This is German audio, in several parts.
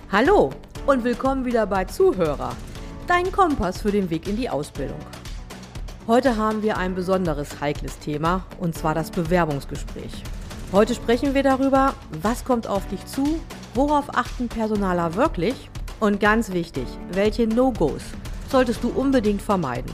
Hallo und willkommen wieder bei Zuhörer, dein Kompass für den Weg in die Ausbildung. Heute haben wir ein besonderes heikles Thema, und zwar das Bewerbungsgespräch. Heute sprechen wir darüber, was kommt auf dich zu, worauf achten Personaler wirklich und ganz wichtig, welche No-Gos solltest du unbedingt vermeiden.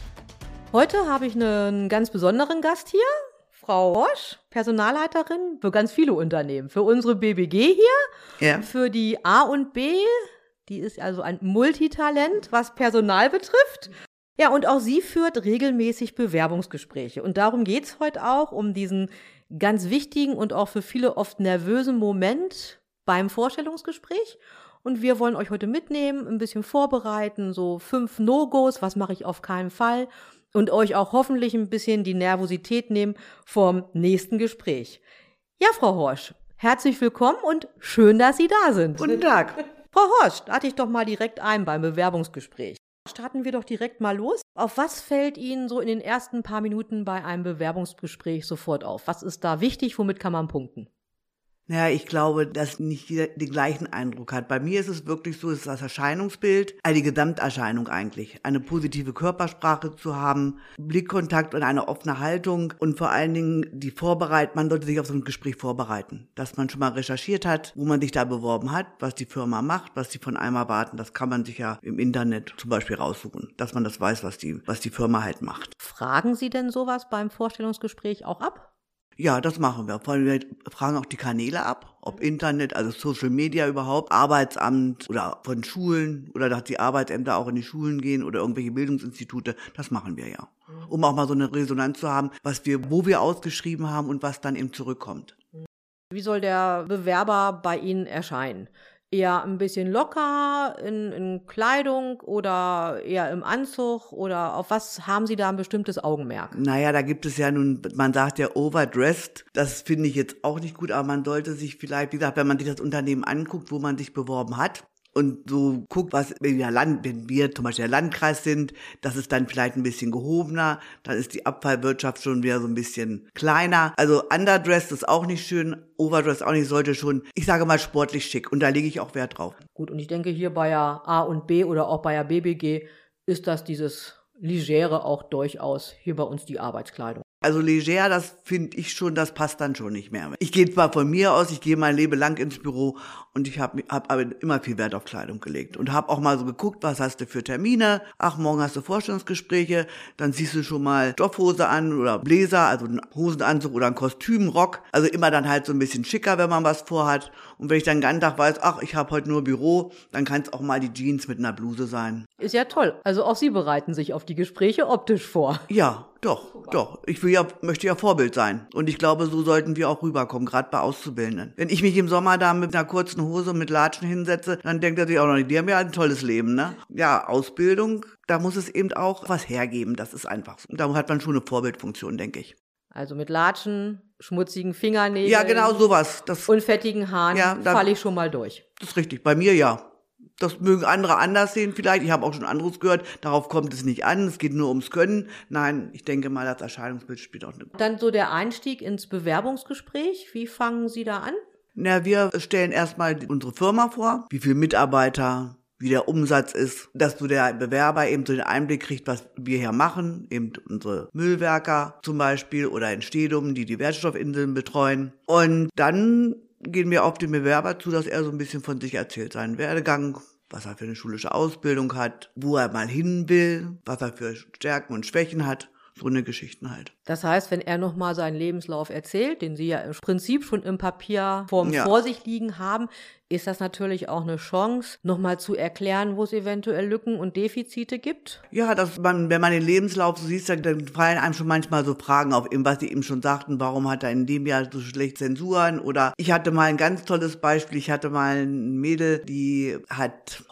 Heute habe ich einen ganz besonderen Gast hier, Frau Horsch, Personalleiterin für ganz viele Unternehmen. Für unsere BBG hier, für die A und B, die ist also ein Multitalent, was Personal betrifft. Ja, und auch sie führt regelmäßig Bewerbungsgespräche. Und darum geht's heute auch, um diesen ganz wichtigen und auch für viele oft nervösen Moment beim Vorstellungsgespräch. Und wir wollen euch heute mitnehmen, ein bisschen vorbereiten, so 5 No-Gos, was mache ich auf keinen Fall. Und euch auch hoffentlich ein bisschen die Nervosität nehmen vom nächsten Gespräch. Ja, Frau Horsch, herzlich willkommen und schön, dass Sie da sind. Guten Tag. Frau Horsch, starte ich doch mal direkt ein beim Bewerbungsgespräch. Starten wir doch direkt mal los. Auf was fällt Ihnen so in den ersten paar Minuten bei einem Bewerbungsgespräch sofort auf? Was ist da wichtig? Womit kann man punkten? Naja, ich glaube, dass nicht jeder den gleichen Eindruck hat. Bei mir ist es wirklich so, es ist das Erscheinungsbild, also die Gesamterscheinung eigentlich. Eine positive Körpersprache zu haben, Blickkontakt und eine offene Haltung und vor allen Dingen die Vorbereitung. Man sollte sich auf so ein Gespräch vorbereiten, dass man schon mal recherchiert hat, wo man sich da beworben hat, was die Firma macht, was die von einem erwarten. Das kann man sich ja im Internet zum Beispiel raussuchen, dass man das weiß, was die Firma halt macht. Fragen Sie denn sowas beim Vorstellungsgespräch auch ab? Ja, das machen wir. Vor allem wir fragen auch die Kanäle ab, ob Internet, also Social Media überhaupt, Arbeitsamt oder von Schulen oder dass die Arbeitsämter auch in die Schulen gehen oder irgendwelche Bildungsinstitute. Das machen wir ja. Um auch mal so eine Resonanz zu haben, wo wir ausgeschrieben haben und was dann eben zurückkommt. Wie soll der Bewerber bei Ihnen erscheinen? Eher ein bisschen locker in Kleidung oder eher im Anzug oder auf was haben Sie da ein bestimmtes Augenmerk? Naja, da gibt es ja nun, man sagt ja overdressed, das finde ich jetzt auch nicht gut, aber man sollte sich vielleicht, wie gesagt, wenn man sich das Unternehmen anguckt, wo man sich beworben hat, und so guckt, wenn wir zum Beispiel der Landkreis sind, das ist dann vielleicht ein bisschen gehobener, dann ist die Abfallwirtschaft schon wieder so ein bisschen kleiner. Also underdressed ist auch nicht schön, overdressed auch nicht, sollte schon, ich sage mal, sportlich schick und da lege ich auch Wert drauf. Gut, und ich denke hier bei der A und B oder auch bei der BBG ist das dieses Legere auch durchaus hier bei uns die Arbeitskleidung. Also leger, das finde ich schon, das passt dann schon nicht mehr. Ich gehe zwar von mir aus, ich gehe mein Leben lang ins Büro und ich hab aber immer viel Wert auf Kleidung gelegt und habe auch mal so geguckt, was hast du für Termine? Ach, morgen hast du Vorstellungsgespräche, dann ziehst du schon mal Stoffhose an oder Bläser, also einen Hosenanzug oder einen Kostümrock. Also immer dann halt so ein bisschen schicker, wenn man was vorhat. Und wenn ich dann den ganzen Tag weiß, ach, ich habe heute nur Büro, dann kann es auch mal die Jeans mit einer Bluse sein. Ist ja toll. Also auch Sie bereiten sich auf die Gespräche optisch vor. Ja, doch. Ich möchte ja Vorbild sein. Und ich glaube, so sollten wir auch rüberkommen, gerade bei Auszubildenden. Wenn ich mich im Sommer da mit einer kurzen Hose mit Latschen hinsetze, dann denkt er sich auch noch nicht, die haben ja ein tolles Leben, ne? Ja, Ausbildung, da muss es eben auch was hergeben, das ist einfach so. Und da hat man schon eine Vorbildfunktion, denke ich. Also mit Latschen, schmutzigen Fingernägeln. Ja, genau sowas. Und fettigen Haaren falle ich schon mal durch. Das ist richtig, bei mir ja. Das mögen andere anders sehen vielleicht. Ich habe auch schon anderes gehört. Darauf kommt es nicht an. Es geht nur ums Können. Nein, ich denke mal, das Erscheinungsbild spielt auch eine Rolle. Dann so der Einstieg ins Bewerbungsgespräch. Wie fangen Sie da an? Na, wir stellen erstmal unsere Firma vor, wie viele Mitarbeiter, wie der Umsatz ist, dass so der Bewerber eben so den Einblick kriegt, was wir hier machen, eben unsere Müllwerker zum Beispiel oder in Stedum, die Wertstoffinseln betreuen. Und dann gehen wir auf den Bewerber zu, dass er so ein bisschen von sich erzählt, seinen Werdegang, was er für eine schulische Ausbildung hat, wo er mal hin will, was er für Stärken und Schwächen hat. So eine Geschichten halt. Das heißt, wenn er nochmal seinen Lebenslauf erzählt, den Sie ja im Prinzip schon im Papierform vor sich liegen haben, ist das natürlich auch eine Chance, nochmal zu erklären, wo es eventuell Lücken und Defizite gibt? Ja, wenn man den Lebenslauf so sieht, dann fallen einem schon manchmal so Fragen auf, was Sie eben schon sagten, warum hat er in dem Jahr so schlecht Zensuren? Oder ich hatte mal ein ganz tolles Beispiel, ich hatte mal ein Mädel, die hat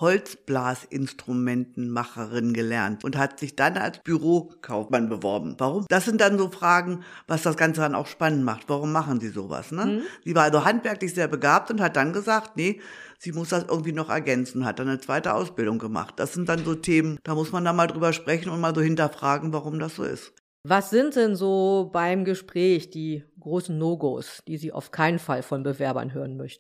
Holzblasinstrumentenmacherin gelernt und hat sich dann als Bürokaufmann beworben. Warum? Das sind dann so Fragen, was das Ganze dann auch spannend macht. Warum machen Sie sowas? Ne? Sie war also handwerklich sehr begabt und hat dann gesagt, nee, sie muss das irgendwie noch ergänzen, hat dann eine zweite Ausbildung gemacht. Das sind dann so Themen, da muss man dann mal drüber sprechen und mal so hinterfragen, warum das so ist. Was sind denn so beim Gespräch die großen No-Gos, die Sie auf keinen Fall von Bewerbern hören möchten?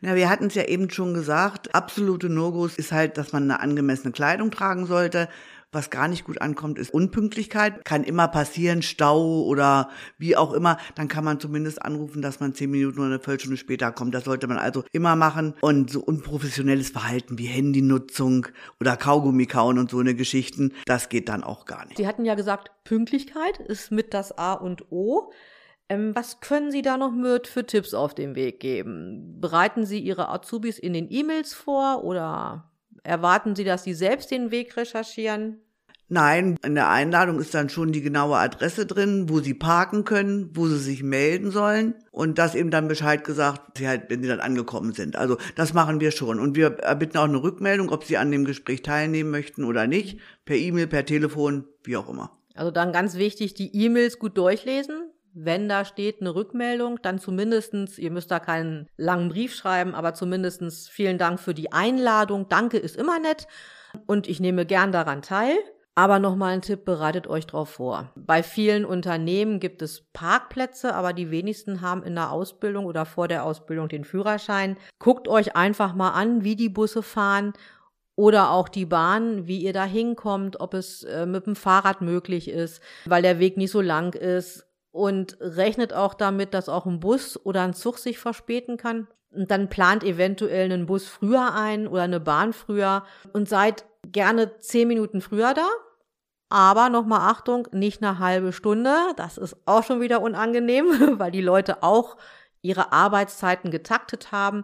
Ja, wir hatten es ja eben schon gesagt, absolute No-Gos ist halt, dass man eine angemessene Kleidung tragen sollte. Was gar nicht gut ankommt, ist Unpünktlichkeit. Kann immer passieren, Stau oder wie auch immer. Dann kann man zumindest anrufen, dass man 10 Minuten oder eine Viertelstunde später kommt. Das sollte man also immer machen. Und so unprofessionelles Verhalten wie Handynutzung oder Kaugummi kauen und so eine Geschichten, das geht dann auch gar nicht. Sie hatten ja gesagt, Pünktlichkeit ist mit das A und O. Was können Sie da noch für Tipps auf den Weg geben? Bereiten Sie Ihre Azubis in den E-Mails vor oder erwarten Sie, dass Sie selbst den Weg recherchieren? Nein, in der Einladung ist dann schon die genaue Adresse drin, wo sie parken können, wo sie sich melden sollen und das eben dann Bescheid gesagt, wenn sie dann angekommen sind. Also das machen wir schon und wir erbitten auch eine Rückmeldung, ob sie an dem Gespräch teilnehmen möchten oder nicht, per E-Mail, per Telefon, wie auch immer. Also dann ganz wichtig, die E-Mails gut durchlesen. Wenn da steht eine Rückmeldung, dann zumindestens, ihr müsst da keinen langen Brief schreiben, aber zumindestens vielen Dank für die Einladung. Danke ist immer nett und ich nehme gern daran teil. Aber nochmal ein Tipp, bereitet euch drauf vor. Bei vielen Unternehmen gibt es Parkplätze, aber die wenigsten haben in der Ausbildung oder vor der Ausbildung den Führerschein. Guckt euch einfach mal an, wie die Busse fahren oder auch die Bahn, wie ihr da hinkommt, ob es mit dem Fahrrad möglich ist, weil der Weg nicht so lang ist. Und rechnet auch damit, dass auch ein Bus oder ein Zug sich verspäten kann. Und dann plant eventuell einen Bus früher ein oder eine Bahn früher und seid gerne 10 Minuten früher da. Aber nochmal Achtung, nicht eine halbe Stunde. Das ist auch schon wieder unangenehm, weil die Leute auch ihre Arbeitszeiten getaktet haben.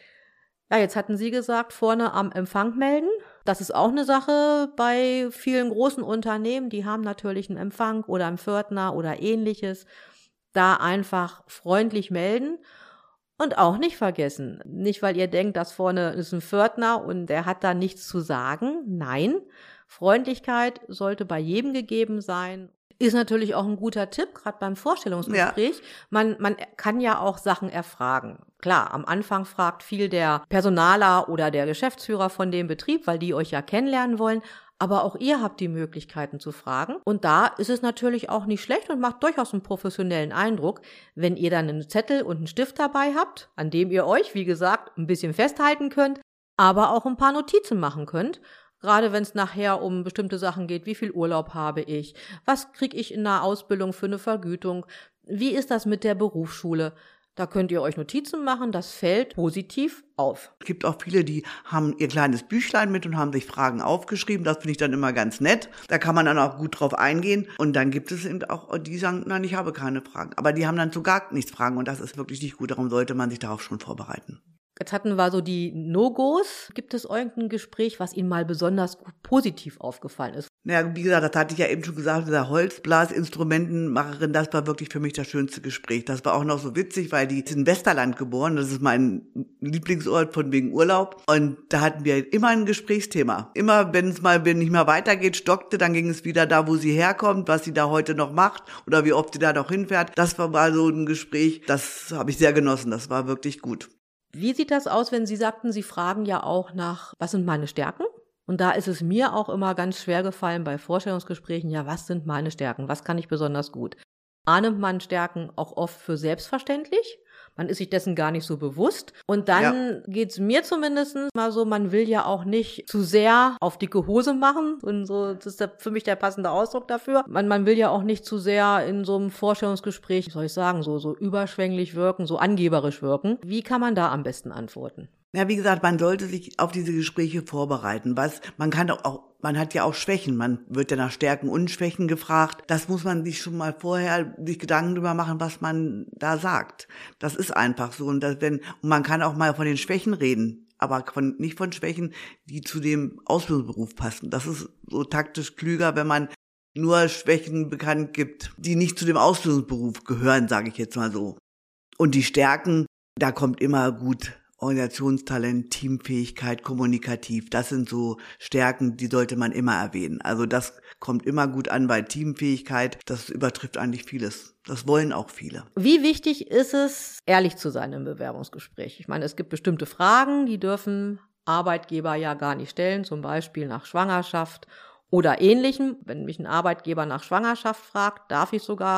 Ja, jetzt hatten Sie gesagt, vorne am Empfang melden. Das ist auch eine Sache bei vielen großen Unternehmen. Die haben natürlich einen Empfang oder einen Pförtner oder ähnliches. Da einfach freundlich melden und auch nicht vergessen. Nicht, weil ihr denkt, dass vorne ist ein Pförtner und der hat da nichts zu sagen. Nein, Freundlichkeit sollte bei jedem gegeben sein. Ist natürlich auch ein guter Tipp, gerade beim Vorstellungsgespräch. Ja. Man kann ja auch Sachen erfragen. Klar, am Anfang fragt viel der Personaler oder der Geschäftsführer von dem Betrieb, weil die euch ja kennenlernen wollen. Aber auch ihr habt die Möglichkeiten zu fragen. Und da ist es natürlich auch nicht schlecht und macht durchaus einen professionellen Eindruck, wenn ihr dann einen Zettel und einen Stift dabei habt, an dem ihr euch, wie gesagt, ein bisschen festhalten könnt, aber auch ein paar Notizen machen könnt. Gerade wenn es nachher um bestimmte Sachen geht, wie viel Urlaub habe ich, was kriege ich in der Ausbildung für eine Vergütung, wie ist das mit der Berufsschule? Da könnt ihr euch Notizen machen, das fällt positiv auf. Es gibt auch viele, die haben ihr kleines Büchlein mit und haben sich Fragen aufgeschrieben. Das finde ich dann immer ganz nett. Da kann man dann auch gut drauf eingehen. Und dann gibt es eben auch, die sagen, nein, ich habe keine Fragen. Aber die haben dann zu gar nichts Fragen und das ist wirklich nicht gut. Darum sollte man sich darauf schon vorbereiten. Jetzt hatten wir so die No-Gos. Gibt es irgendein Gespräch, was Ihnen mal besonders positiv aufgefallen ist? Naja, wie gesagt, das hatte ich ja eben schon gesagt, dieser Holzblasinstrumentenmacherin, das war wirklich für mich das schönste Gespräch. Das war auch noch so witzig, weil die ist in Westerland geboren, das ist mein Lieblingsort von wegen Urlaub. Und da hatten wir immer ein Gesprächsthema. Immer, wenn nicht mehr weitergeht, stockte, dann ging es wieder da, wo sie herkommt, was sie da heute noch macht oder wie oft sie da noch hinfährt. Das war so ein Gespräch, das habe ich sehr genossen, das war wirklich gut. Wie sieht das aus, wenn Sie sagten, Sie fragen ja auch nach, was sind meine Stärken? Und da ist es mir auch immer ganz schwer gefallen bei Vorstellungsgesprächen, ja, was sind meine Stärken? Was kann ich besonders gut? Annimmt man Stärken auch oft für selbstverständlich? Man ist sich dessen gar nicht so bewusst. Und dann geht's mir zumindest mal so, man will ja auch nicht zu sehr auf dicke Hose machen. Und so, das ist für mich der passende Ausdruck dafür. Man will ja auch nicht zu sehr in so einem Vorstellungsgespräch, wie soll ich sagen, so überschwänglich wirken, so angeberisch wirken. Wie kann man da am besten antworten? Ja, wie gesagt, man sollte sich auf diese Gespräche vorbereiten. Man hat ja auch Schwächen. Man wird ja nach Stärken und Schwächen gefragt. Das muss man sich schon mal vorher sich Gedanken drüber machen, was man da sagt. Das ist einfach so. Und man kann auch mal von den Schwächen reden, aber nicht von Schwächen, die zu dem Ausbildungsberuf passen. Das ist so taktisch klüger, wenn man nur Schwächen bekannt gibt, die nicht zu dem Ausbildungsberuf gehören, sage ich jetzt mal so. Und die Stärken, da kommt immer gut Organisationstalent, Teamfähigkeit, kommunikativ, das sind so Stärken, die sollte man immer erwähnen. Also das kommt immer gut an bei Teamfähigkeit, das übertrifft eigentlich vieles. Das wollen auch viele. Wie wichtig ist es, ehrlich zu sein im Bewerbungsgespräch? Ich meine, es gibt bestimmte Fragen, die dürfen Arbeitgeber ja gar nicht stellen, zum Beispiel nach Schwangerschaft oder Ähnlichem. Wenn mich ein Arbeitgeber nach Schwangerschaft fragt, darf ich sogar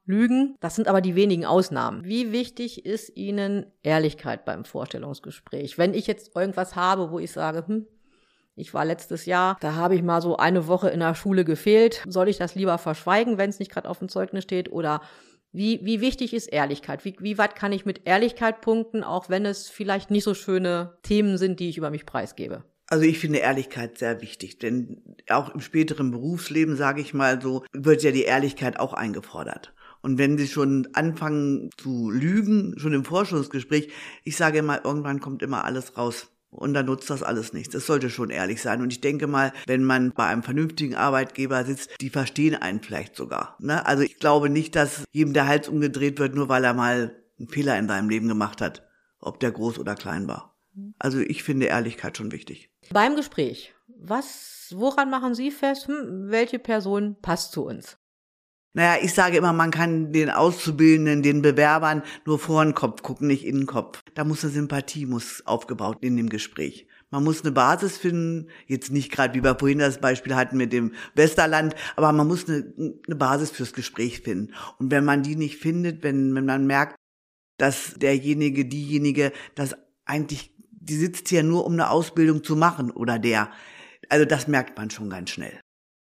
lügen. Das sind aber die wenigen Ausnahmen. Wie wichtig ist Ihnen Ehrlichkeit beim Vorstellungsgespräch? Wenn ich jetzt irgendwas habe, wo ich sage, ich war letztes Jahr, da habe ich mal so eine Woche in der Schule gefehlt, soll ich das lieber verschweigen, wenn es nicht gerade auf dem Zeugnis steht? Oder wie wichtig ist Ehrlichkeit? Wie weit kann ich mit Ehrlichkeit punkten, auch wenn es vielleicht nicht so schöne Themen sind, die ich über mich preisgebe? Also ich finde Ehrlichkeit sehr wichtig, denn auch im späteren Berufsleben, sage ich mal so, wird ja die Ehrlichkeit auch eingefordert. Und wenn Sie schon anfangen zu lügen, schon im Vorstellungsgespräch, ich sage immer, irgendwann kommt immer alles raus. Und dann nutzt das alles nichts. Das sollte schon ehrlich sein. Und ich denke mal, wenn man bei einem vernünftigen Arbeitgeber sitzt, die verstehen einen vielleicht sogar. Ne? Also ich glaube nicht, dass jedem der Hals umgedreht wird, nur weil er mal einen Fehler in seinem Leben gemacht hat, ob der groß oder klein war. Also ich finde Ehrlichkeit schon wichtig. Beim Gespräch, woran machen Sie fest, welche Person passt zu uns? Naja, ich sage immer, man kann den Auszubildenden, den Bewerbern nur vor den Kopf gucken, nicht in den Kopf. Da muss eine Sympathie aufgebaut in dem Gespräch. Man muss eine Basis finden, jetzt nicht gerade wie wir vorhin das Beispiel hatten mit dem Westerland, aber man muss eine Basis fürs Gespräch finden. Und wenn man die nicht findet, wenn man merkt, dass diejenige, das eigentlich, die sitzt hier nur, um eine Ausbildung zu machen oder also das merkt man schon ganz schnell.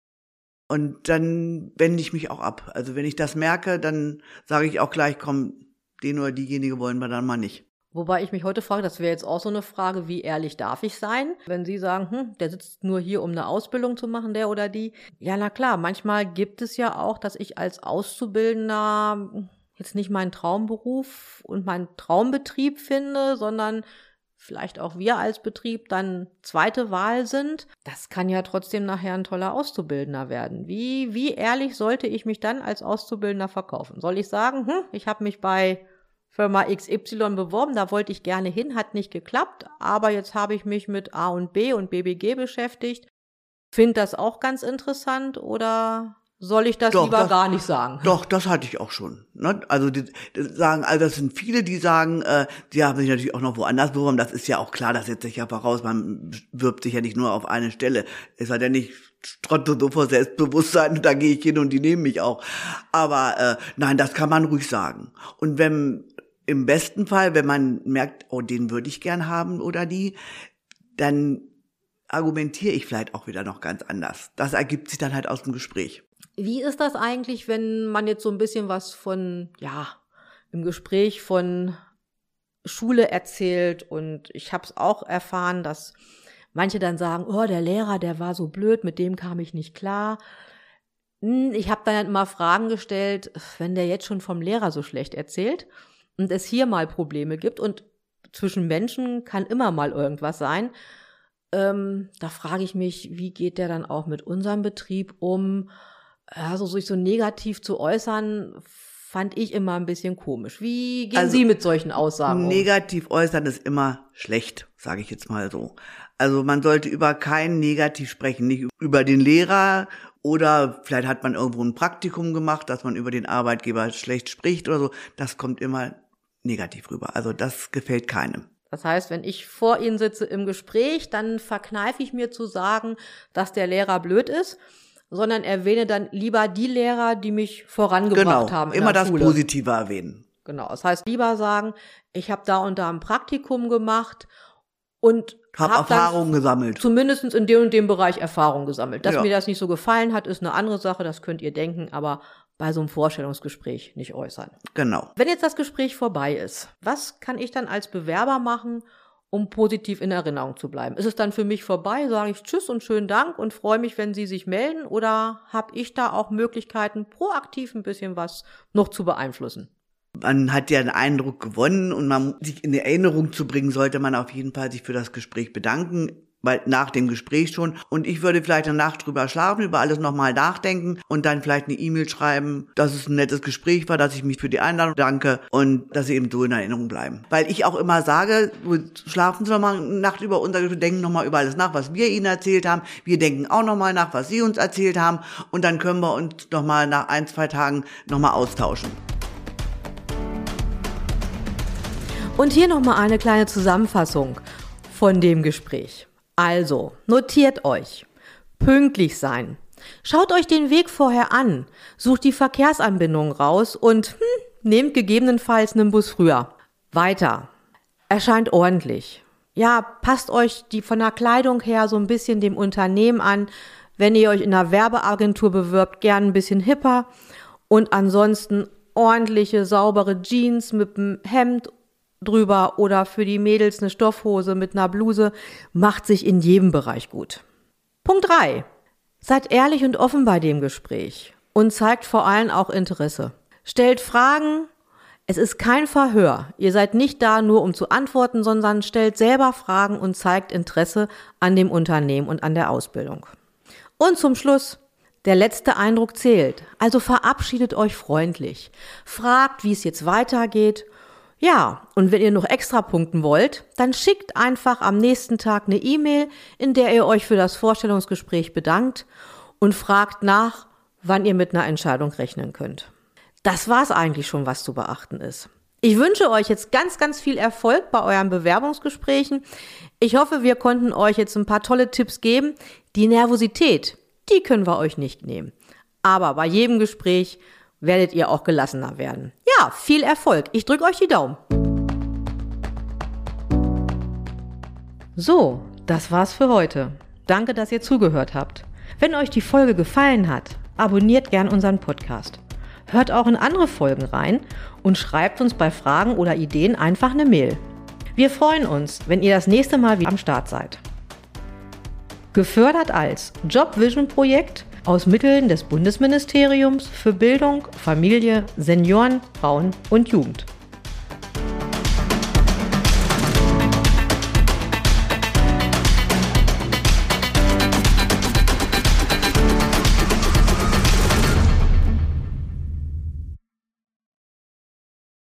Und dann wende ich mich auch ab. Also wenn ich das merke, dann sage ich auch gleich, komm, den oder diejenige wollen wir dann mal nicht. Wobei ich mich heute frage, das wäre jetzt auch so eine Frage, wie ehrlich darf ich sein? Wenn Sie sagen, der sitzt nur hier, um eine Ausbildung zu machen, der oder die. Ja, na klar, manchmal gibt es ja auch, dass ich als Auszubildender jetzt nicht meinen Traumberuf und meinen Traumbetrieb finde, sondern vielleicht auch wir als Betrieb dann zweite Wahl sind. Das kann ja trotzdem nachher ein toller Auszubildender werden. Wie ehrlich sollte ich mich dann als Auszubildender verkaufen? Soll ich sagen, ich habe mich bei Firma XY beworben, da wollte ich gerne hin, hat nicht geklappt, aber jetzt habe ich mich mit A und B und BBG beschäftigt. Finde das auch ganz interessant oder soll ich das lieber gar nicht sagen? Doch, das hatte ich auch schon. Ne? Also das sind viele, die sagen, die haben sich natürlich auch noch woanders beworben. Das ist ja auch klar, das setzt sich ja voraus. Man wirbt sich ja nicht nur auf eine Stelle. Es hat ja nicht Trottel so vor Selbstbewusstsein, da gehe ich hin und die nehmen mich auch. Aber nein, das kann man ruhig sagen. Und im besten Fall, wenn man merkt, oh, den würde ich gern haben oder die, dann argumentiere ich vielleicht auch wieder noch ganz anders. Das ergibt sich dann halt aus dem Gespräch. Wie ist das eigentlich, wenn man jetzt so ein bisschen was im Gespräch von Schule erzählt? Und ich habe es auch erfahren, dass manche dann sagen, oh, der Lehrer, der war so blöd, mit dem kam ich nicht klar. Ich habe dann immer Fragen gestellt, wenn der jetzt schon vom Lehrer so schlecht erzählt und es hier mal Probleme gibt und zwischen Menschen kann immer mal irgendwas sein, da frage ich mich, wie geht der dann auch mit unserem Betrieb um? Also sich so negativ zu äußern, fand ich immer ein bisschen komisch. Wie gehen Sie mit solchen Aussagen um? Negativ äußern ist immer schlecht, sage ich jetzt mal so. Also man sollte über kein Negativ sprechen, nicht über den Lehrer oder vielleicht hat man irgendwo ein Praktikum gemacht, dass man über den Arbeitgeber schlecht spricht oder so. Das kommt immer negativ rüber. Also das gefällt keinem. Das heißt, wenn ich vor Ihnen sitze im Gespräch, dann verkneife ich mir zu sagen, dass der Lehrer blöd ist, sondern erwähne dann lieber die Lehrer, die mich vorangebracht haben in der Schule. Immer das Positive erwähnen. Genau, das heißt lieber sagen, ich habe da und da ein Praktikum gemacht und habe Erfahrung gesammelt. Zumindest in dem und dem Bereich Erfahrung gesammelt. Dass mir das nicht so gefallen hat, ist eine andere Sache, das könnt ihr denken, aber bei so einem Vorstellungsgespräch nicht äußern. Genau. Wenn jetzt das Gespräch vorbei ist, was kann ich dann als Bewerber machen, um positiv in Erinnerung zu bleiben? Ist es dann für mich vorbei, sage ich Tschüss und schönen Dank und freue mich, wenn Sie sich melden? Oder habe ich da auch Möglichkeiten, proaktiv ein bisschen was noch zu beeinflussen? Man hat ja einen Eindruck gewonnen und man sich in Erinnerung zu bringen, sollte man auf jeden Fall sich für das Gespräch bedanken, weil nach dem Gespräch schon. Und ich würde vielleicht eine Nacht drüber schlafen, über alles nochmal nachdenken und dann vielleicht eine E-Mail schreiben, dass es ein nettes Gespräch war, dass ich mich für die Einladung danke und dass sie eben so in Erinnerung bleiben. Weil ich auch immer sage, schlafen Sie nochmal eine Nacht über unser Gespräch, denken nochmal über alles nach, was wir Ihnen erzählt haben. Wir denken auch nochmal nach, was Sie uns erzählt haben und dann können wir uns nochmal nach 1-2 Tagen nochmal austauschen. Und hier nochmal eine kleine Zusammenfassung von dem Gespräch. Also, notiert euch, pünktlich sein, Schaut euch den Weg vorher an, sucht die Verkehrsanbindungen raus und nehmt gegebenenfalls einen Bus früher. Weiter. Erscheint ordentlich. Ja, passt euch von der Kleidung her so ein bisschen dem Unternehmen an. Wenn ihr euch in einer Werbeagentur bewirbt, gern ein bisschen hipper. Und ansonsten ordentliche, saubere Jeans mit einem Hemd drüber oder für die Mädels eine Stoffhose mit einer Bluse, macht sich in jedem Bereich gut. Punkt 3. Seid ehrlich und offen bei dem Gespräch und zeigt vor allem auch Interesse. Stellt Fragen. Es ist kein Verhör. Ihr seid nicht da nur, um zu antworten, sondern stellt selber Fragen und zeigt Interesse an dem Unternehmen und an der Ausbildung. Und zum Schluss, der letzte Eindruck zählt. Also verabschiedet euch freundlich. Fragt, wie es jetzt weitergeht. Ja, und wenn ihr noch extra punkten wollt, dann schickt einfach am nächsten Tag eine E-Mail, in der ihr euch für das Vorstellungsgespräch bedankt und fragt nach, wann ihr mit einer Entscheidung rechnen könnt. Das war's eigentlich schon, was zu beachten ist. Ich wünsche euch jetzt ganz, ganz viel Erfolg bei euren Bewerbungsgesprächen. Ich hoffe, wir konnten euch jetzt ein paar tolle Tipps geben. Die Nervosität, die können wir euch nicht nehmen. Aber bei jedem Gespräch werdet ihr auch gelassener werden. Ja, viel Erfolg. Ich drücke euch die Daumen. So, das war's für heute. Danke, dass ihr zugehört habt. Wenn euch die Folge gefallen hat, abonniert gern unseren Podcast. Hört auch in andere Folgen rein und schreibt uns bei Fragen oder Ideen einfach eine Mail. Wir freuen uns, wenn ihr das nächste Mal wieder am Start seid. Gefördert als Jobvision-Projekt aus Mitteln des Bundesministeriums für Bildung, Familie, Senioren, Frauen und Jugend.